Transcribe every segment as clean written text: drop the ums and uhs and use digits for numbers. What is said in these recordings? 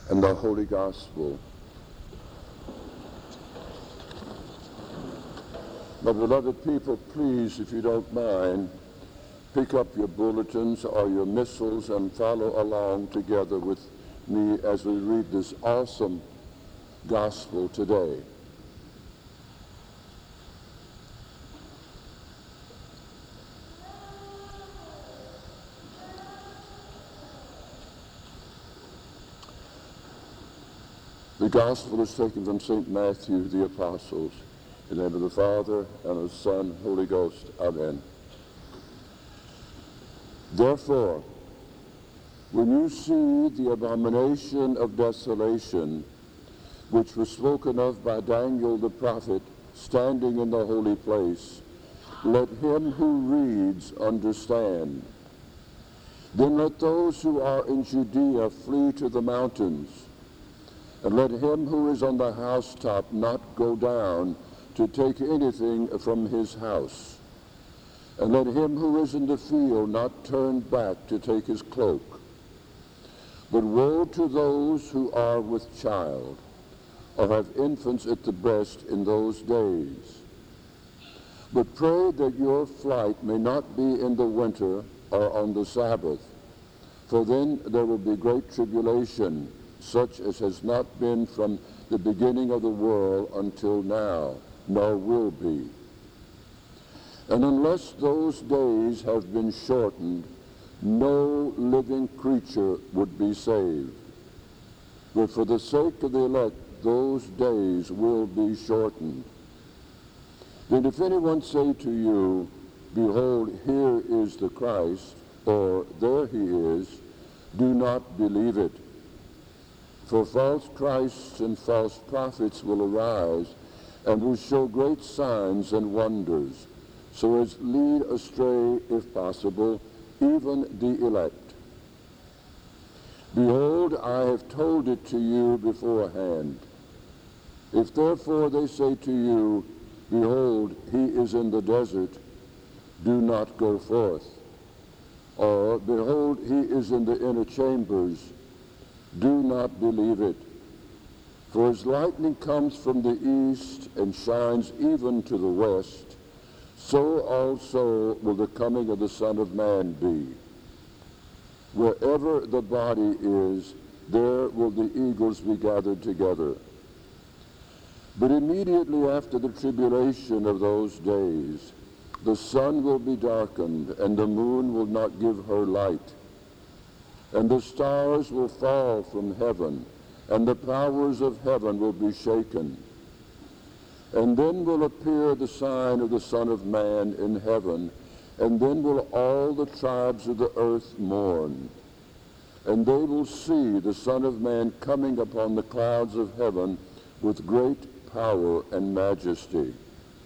and the Holy Gospel. My beloved people, please, if you don't mind, pick up your bulletins or your missals and follow along together with me as we read this awesome gospel today. The gospel is taken from St. Matthew, the Apostles. In the name of the Father, and of the Son, and Holy Ghost. Amen. Therefore, when you see the abomination of desolation, which was spoken of by Daniel the prophet, standing in the holy place, let him who reads understand. Then let those who are in Judea flee to the mountains, and let him who is on the housetop not go down to take anything from his house. And let him who is in the field not turn back to take his cloak. But woe to those who are with child, or have infants at the breast in those days. But pray that your flight may not be in the winter or on the Sabbath, for then there will be great tribulation, such as has not been from the beginning of the world until now, nor will be. And unless those days have been shortened, no living creature would be saved. But for the sake of the elect, those days will be shortened. Then if anyone say to you, behold, here is the Christ, or there he is, do not believe it. For false Christs and false prophets will arise, and will show great signs and wonders, so as lead astray, if possible, even the elect. Behold, I have told it to you beforehand. If therefore they say to you, behold, he is in the desert, do not go forth. Or, behold, he is in the inner chambers, do not believe it. For as lightning comes from the east and shines even to the west, so also will the coming of the Son of Man be. Wherever the body is, there will the eagles be gathered together. But immediately after the tribulation of those days, the sun will be darkened, and the moon will not give her light, and the stars will fall from heaven, and the powers of heaven will be shaken. And then will appear the sign of the Son of Man in heaven, and then will all the tribes of the earth mourn. And they will see the Son of Man coming upon the clouds of heaven with great power and majesty.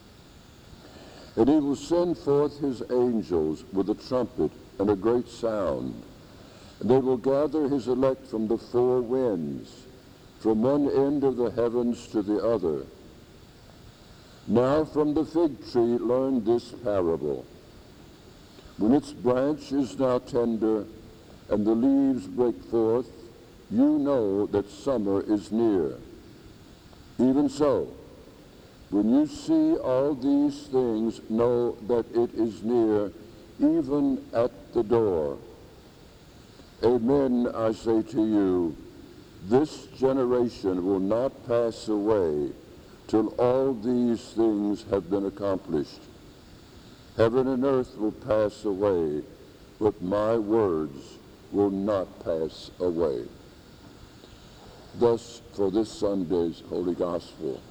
And he will send forth his angels with a trumpet and a great sound. And they will gather his elect from the four winds, from one end of the heavens to the other. Now from the fig tree learn this parable. When its branch is now tender, and the leaves break forth, you know that summer is near. Even so, when you see all these things, know that it is near, even at the door. Amen, I say to you, this generation will not pass away till all these things have been accomplished. Heaven and earth will pass away, but my words will not pass away. Thus, for this Sunday's Holy Gospel.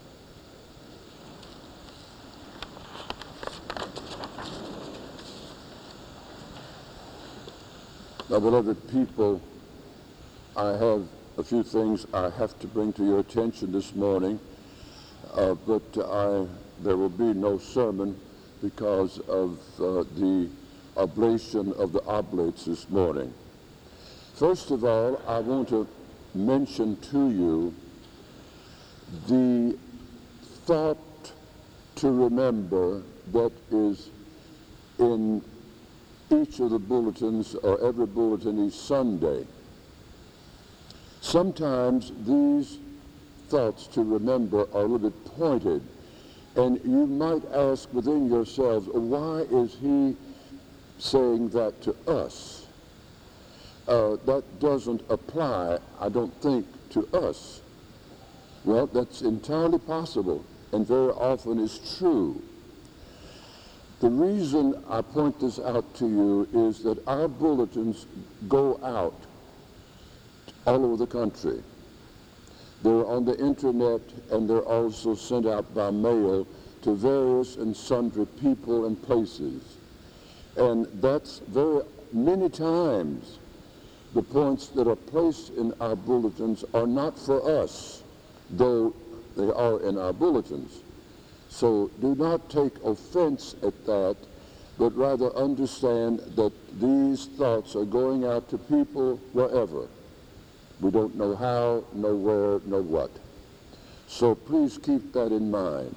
Now, beloved people, I have a few things I have to bring to your attention this morning, but there will be no sermon because of the oblation of the oblates this morning. First of all, I want to mention to you the thought to remember that is in each of the bulletins, or every bulletin each Sunday. Sometimes these thoughts to remember are a little bit pointed, and you might ask within yourselves, why is he saying that to us? That doesn't apply, I don't think, to us. Well, that's entirely possible, and very often is true. The reason I point this out to you is that our bulletins go out all over the country. They're on the internet, and they're also sent out by mail to various and sundry people and places. And that's very many times the points that are placed in our bulletins are not for us, though they are in our bulletins. So do not take offense at that, but rather understand that these thoughts are going out to people wherever. We don't know how, know where, know what. So please keep that in mind.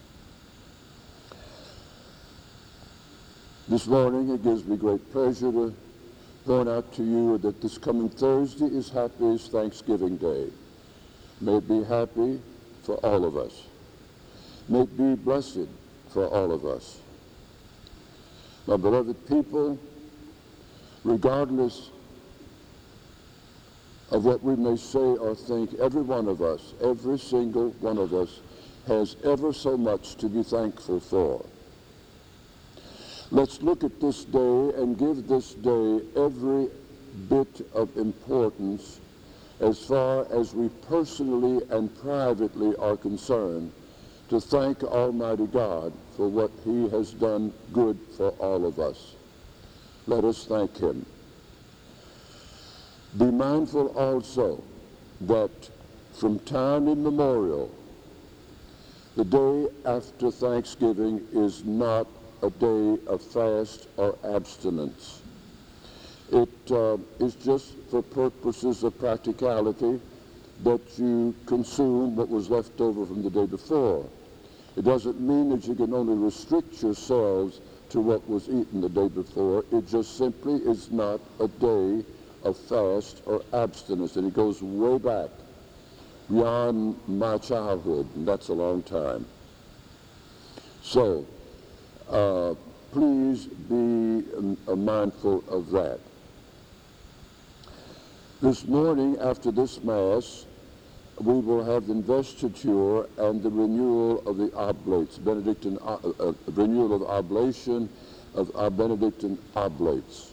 This morning it gives me great pleasure to point out to you that this coming Thursday is Happy as Thanksgiving Day. May it be happy for all of us. May it be blessed for all of us. My beloved people, regardless of what we may say or think, every one of us, every single one of us, has ever so much to be thankful for. Let's look at this day and give this day every bit of importance as far as we personally and privately are concerned, to thank Almighty God for what he has done good for all of us. Let us thank him. Be mindful also that from time immemorial, the day after Thanksgiving is not a day of fast or abstinence. It is just for purposes of practicality that you consume what was left over from the day before. It doesn't mean that you can only restrict yourselves to what was eaten the day before. It just simply is not a day of fast or abstinence, and it goes way back beyond my childhood, and that's a long time. So please be mindful of that. This morning, after this Mass, we will have the investiture and the renewal of the oblates, renewal of oblation of our Benedictine oblates.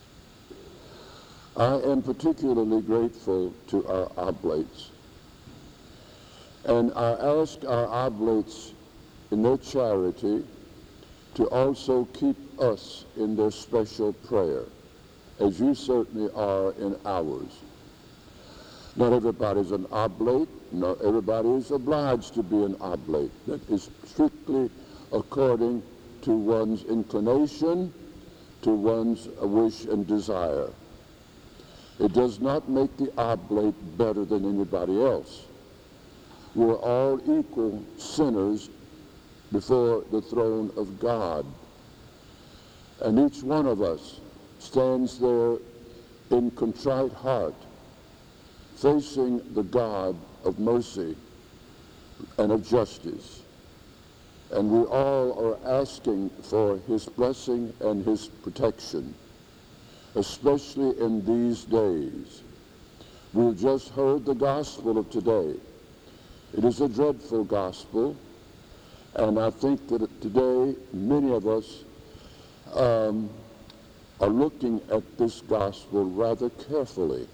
I am particularly grateful to our oblates. And I ask our oblates in their charity to also keep us in their special prayer, as you certainly are in ours. Not everybody's an oblate. Not everybody is obliged to be an oblate. That is strictly according to one's inclination, to one's wish and desire. It does not make the oblate better than anybody else. We're all equal sinners before the throne of God. And each one of us stands there in contrite heart, facing the God of mercy and of justice. And we all are asking for his blessing and his protection, especially in these days. We've just heard the gospel of today. It is a dreadful gospel, and I think that today many of us are looking at this gospel rather carefully.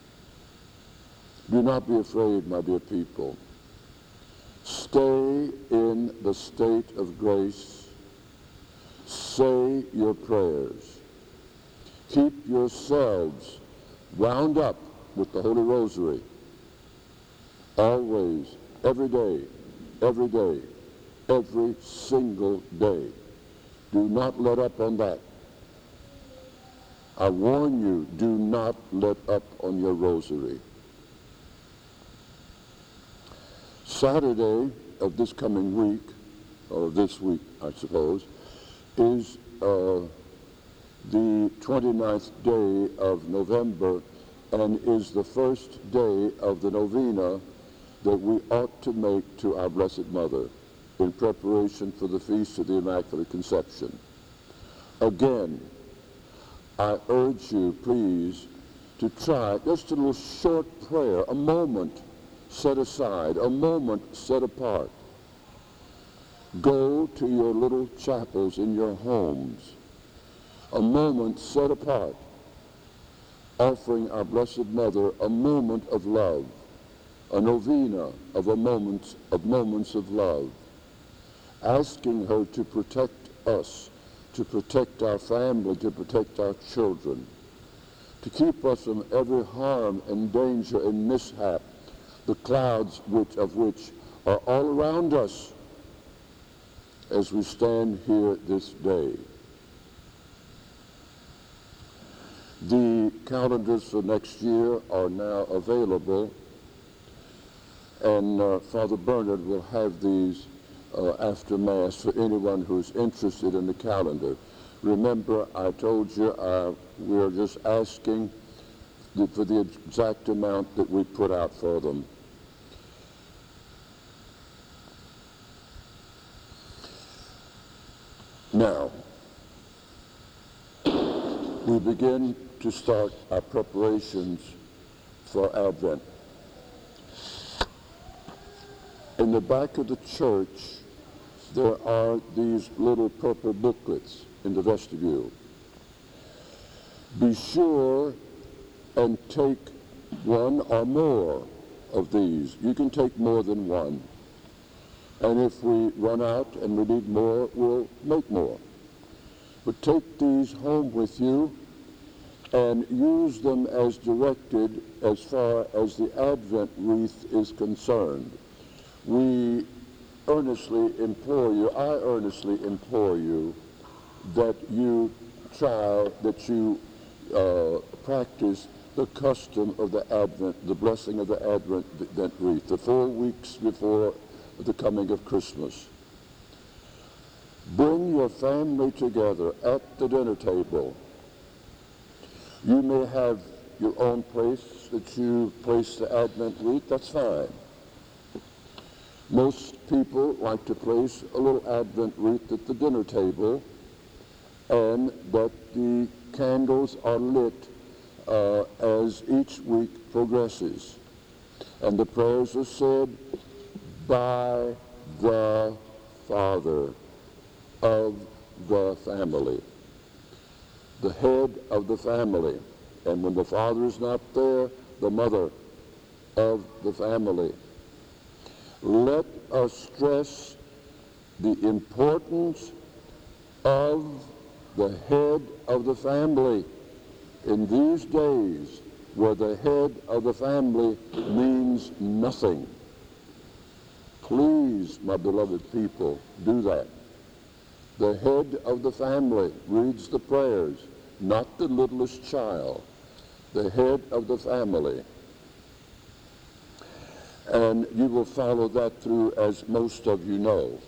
Do not be afraid, my dear people. Stay in the state of grace. Say your prayers. Keep yourselves wound up with the Holy Rosary. Always, every day, every single day. Do not let up on that. I warn you, do not let up on your rosary. Saturday of this coming week, or this week, I suppose, is the 29th day of November, and is the first day of the novena that we ought to make to our Blessed Mother in preparation for the Feast of the Immaculate Conception. Again, I urge you, please, to try just a little short prayer, a moment set aside, a moment set apart. Go to your little chapels in your homes, a moment set apart, offering our Blessed Mother a moment of love, a novena of moments of love, asking her to protect us, to protect our family, to protect our children, to keep us from every harm and danger and mishap, the clouds of which are all around us as we stand here this day. The calendars for next year are now available, and Father Bernard will have these after Mass for anyone who's interested in the calendar. Remember, I told you we're just asking for the exact amount that we put out for them. Now, we begin to start our preparations for Advent. In the back of the church, there are these little purple booklets in the vestibule. Be sure and take one or more of these. You can take more than one. And if we run out and we need more, we'll make more. But take these home with you and use them as directed as far as the Advent wreath is concerned. We earnestly implore you, I earnestly implore you that you practice the custom of the Advent, the blessing of the Advent wreath, the 4 weeks before the coming of Christmas. Bring your family together at the dinner table. You may have your own place that you place the Advent wreath, that's fine. Most people like to place a little Advent wreath at the dinner table, and that the candles are lit as each week progresses. And the prayers are said by the Father of the family, the head of the family. And when the father is not there, the mother of the family. Let us stress the importance of the head of the family in these days where the head of the family means nothing. Please, my beloved people, do that. The head of the family reads the prayers, not the littlest child, the head of the family. And you will follow that through, as most of you know.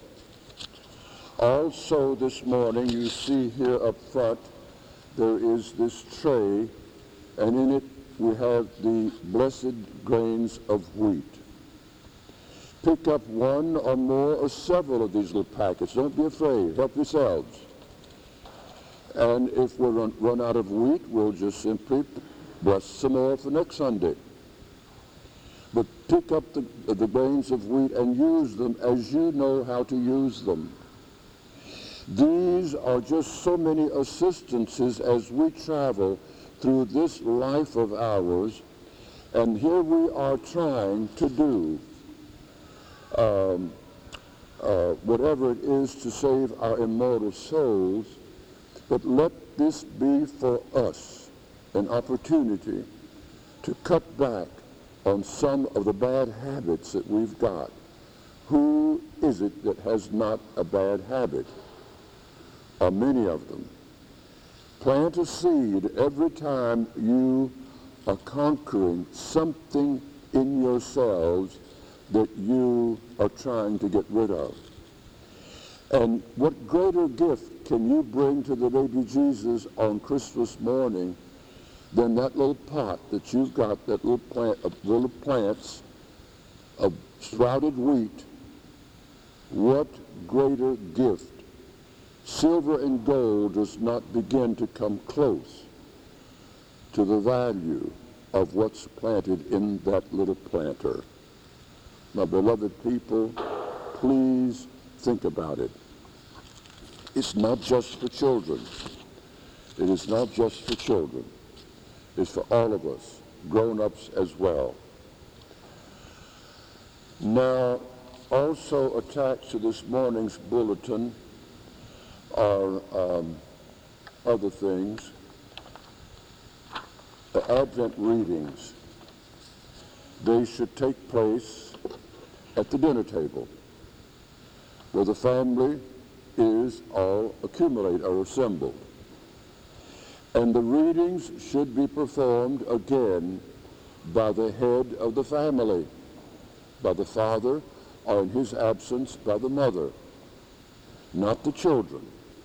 Also this morning, you see here up front, there is this tray, and in it we have the blessed grains of wheat. Pick up one or more or several of these little packets. Don't be afraid. Help yourselves. And if we run out of wheat, we'll just simply bless some more for next Sunday. But pick up the grains of wheat and use them as you know how to use them. These are just so many assistances as we travel through this life of ours, and here we are trying to do whatever it is to save our immortal souls, but let this be for us an opportunity to cut back on some of the bad habits that we've got. Who is it that has not a bad habit? Or many of them. Plant a seed every time you are conquering something in yourselves that you are trying to get rid of. And what greater gift can you bring to the baby Jesus on Christmas morning then that little pot that you've got, that little plant, little plants of sprouted wheat, what greater gift? Silver and gold does not begin to come close to the value of what's planted in that little planter. My beloved people, please think about it. It's not just for children. It is not just for children. It's for all of us, grown-ups as well. Now, also attached to this morning's bulletin are other things. The Advent readings. They should take place at the dinner table, where the family is all accumulated or assembled. And the readings should be performed again by the head of the family, by the father, or in his absence, by the mother, not the children.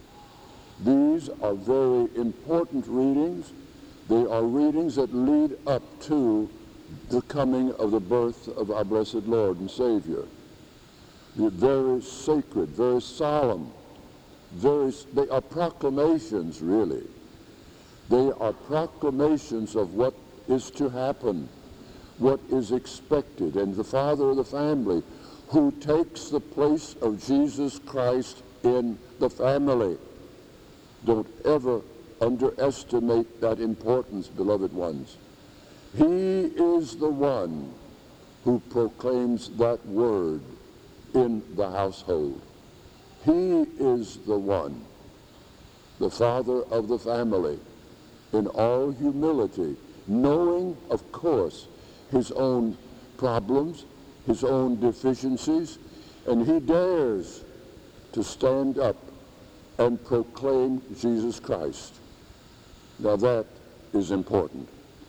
These are very important readings. They are readings that lead up to the coming of the birth of our blessed Lord and Savior. They're very sacred, very solemn, they are proclamations, really. They are proclamations of what is to happen, what is expected. And the father of the family, who takes the place of Jesus Christ in the family. Don't ever underestimate that importance, beloved ones. He is the one who proclaims that word in the household. He is the one, the father of the family, in all humility, knowing, of course, his own problems, his own deficiencies, and he dares to stand up and proclaim Jesus Christ. Now that is important.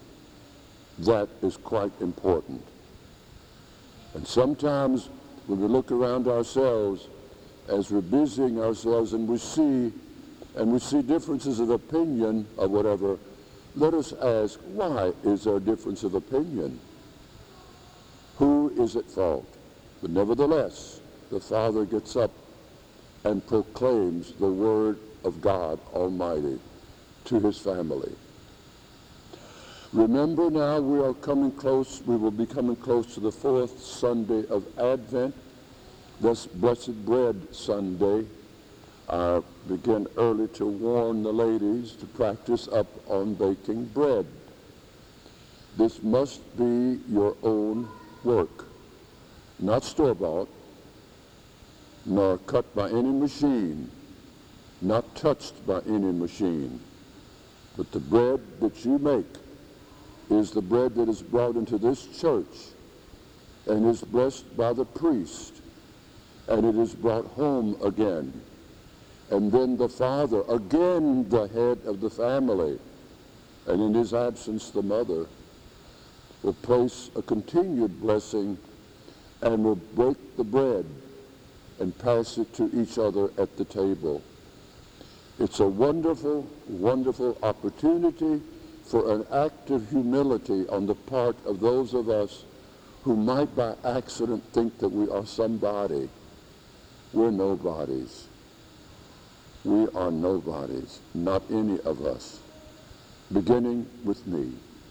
That is quite important. And sometimes when we look around ourselves as we're busying ourselves and we see differences of opinion or whatever, let us ask, why is there a difference of opinion? Who is at fault? But nevertheless, the Father gets up and proclaims the word of God Almighty to his family. Remember now, we will be coming close to the fourth Sunday of Advent, this Blessed Bread Sunday. I begin early to warn the ladies to practice up on baking bread. This must be your own work, not store-bought, nor cut by any machine, not touched by any machine. But the bread that you make is the bread that is brought into this church and is blessed by the priest, and it is brought home again. And then the father, again the head of the family, and in his absence the mother, will place a continued blessing and will break the bread and pass it to each other at the table. It's a wonderful, wonderful opportunity for an act of humility on the part of those of us who might by accident think that we are somebody. We're nobodies. We are nobodies, not any of us, beginning with me.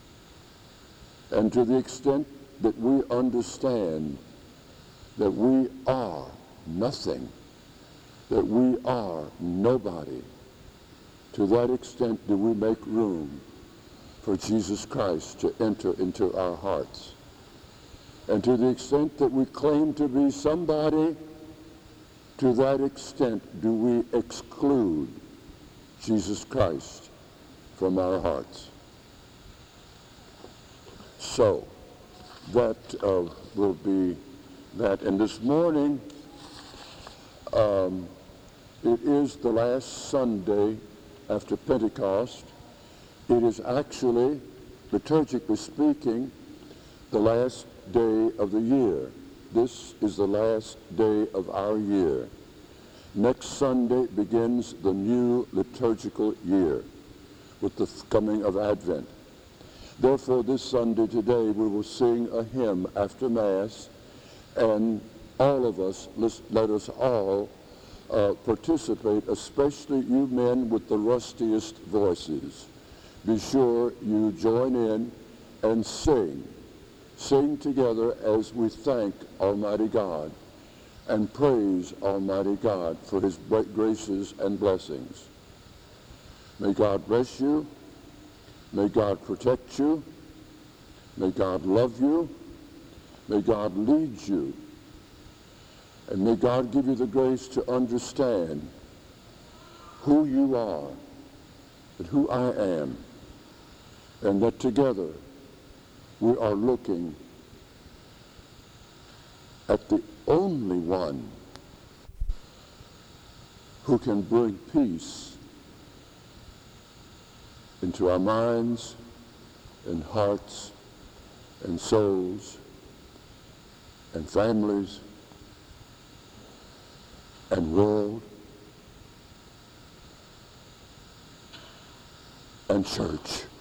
And to the extent that we understand that we are nothing, that we are nobody, to that extent do we make room for Jesus Christ to enter into our hearts. And to the extent that we claim to be somebody, to that extent do we exclude Jesus Christ from our hearts. So that will be that. And this morning, it is the last Sunday after Pentecost. It is actually, liturgically speaking, the last day of the year. This is the last day of our year. Next Sunday begins the new liturgical year with the coming of Advent. Therefore, this Sunday today, we will sing a hymn after Mass, and all of us, let us all participate, especially you men with the rustiest voices. Be sure you join in and sing. Sing together as we thank Almighty God and praise Almighty God for his graces and blessings. May God bless you. May God protect you. May God love you. May God lead you. And may God give you the grace to understand who you are and who I am, and that together we are looking at the only one who can bring peace into our minds and hearts and souls and families and world and church.